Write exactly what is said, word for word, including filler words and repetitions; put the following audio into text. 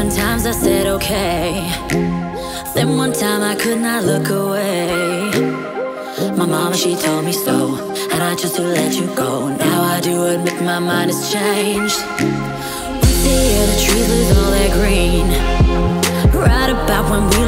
Seven times I said okay, then one time I could not look away. My mama, she told me so, and I chose to let you go. Now I do admit my mind has changed. Once a year the trees lose all their green, right about when we